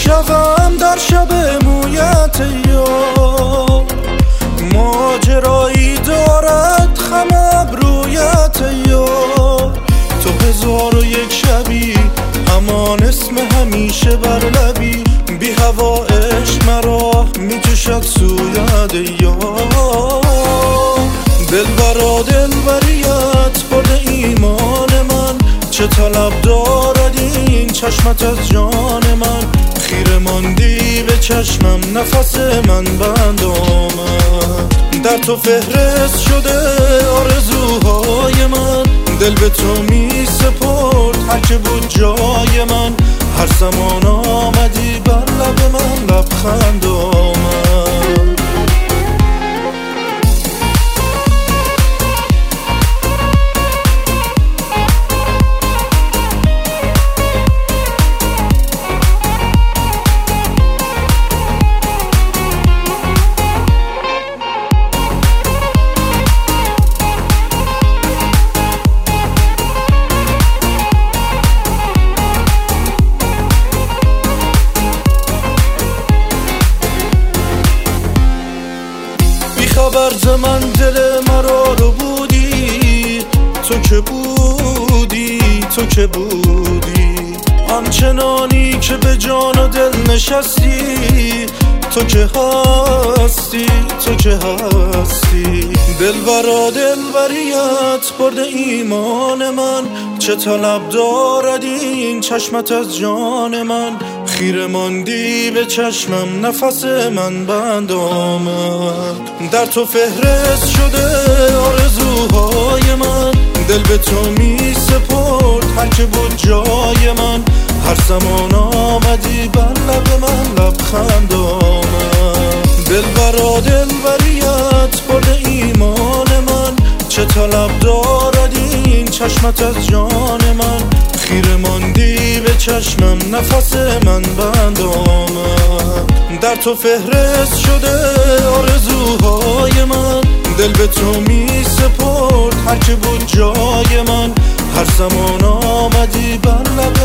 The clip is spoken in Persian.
شوم در شب مویت یار، ماجرایی دارد خم ابرویت یار. تو 1001 شبی همان اسم همیشه بر لبی، بی هوا عشق مرا میکشد سویت یار. دلبرا دلبریت برد ایمان من، چه طلب دارد این چشمت از جان من. خیره ماندی به چشمم نفس من بند آمد، در تو فهرست شده آرزوهای من. دل به تو می سپرد هر که بود جای من، هر زمان آمدی بر لب من لبخند آمد. خبر ز من دل مرا رو بودی، تو که بودی، تو که بودی. آنچنانی که به جان و دل نشستی، تو که هستی، تو که هستی. دلبرا دلبریت برد ایمان من، چه طلب دارد این چشمت از جان من. خیره ماندی به چشمم نفس من بند آمد، در تو فهرست شده آرزوهای من. دل به تو می سپرد هر که بود جای من، هر زمان آمدی بر لب من لبخند آمد. دلبرا دلبریت برد ایمان من، چه طلب دارد این چشمت از جان من. خیره ماندی به چشمم نفس من بند آمد، در تو فهرست شده آرزوهای من. دل به تو می سپرد هر که بود جای من، هر زمان آمدی بر لب